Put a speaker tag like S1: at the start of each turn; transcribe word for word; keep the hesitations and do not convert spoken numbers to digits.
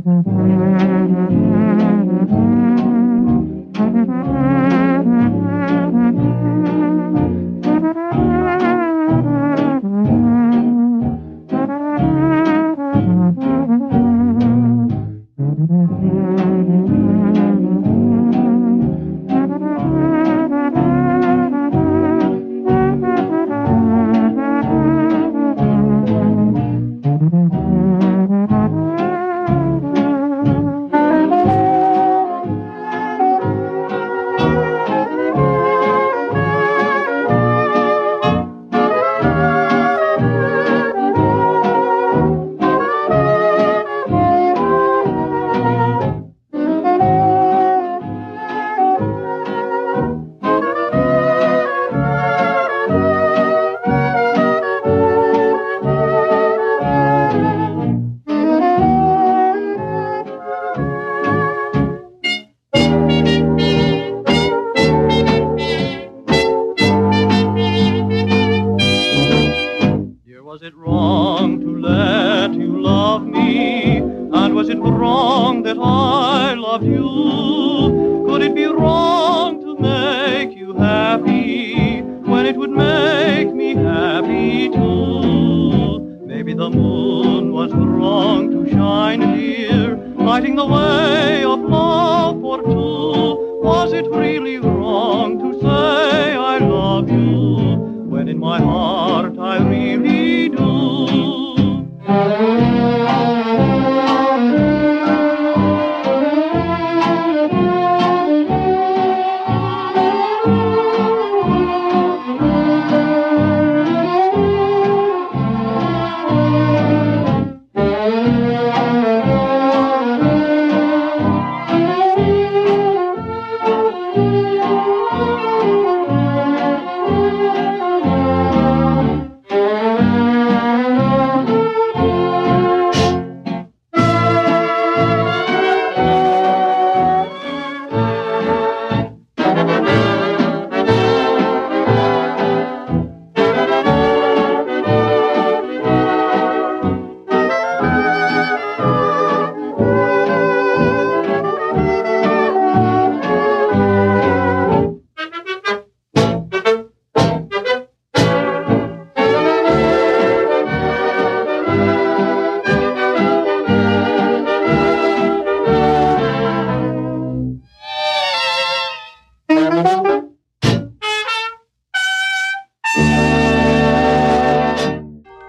S1: Was it wrong to let you love me? And was it wrong that I loved you? Could it be wrong to make you happy when it would make me happy too? Maybe the moon was wrong to shine, dear, lighting the way of love for two. Was it really wrong to say I love you when in my heart I really do?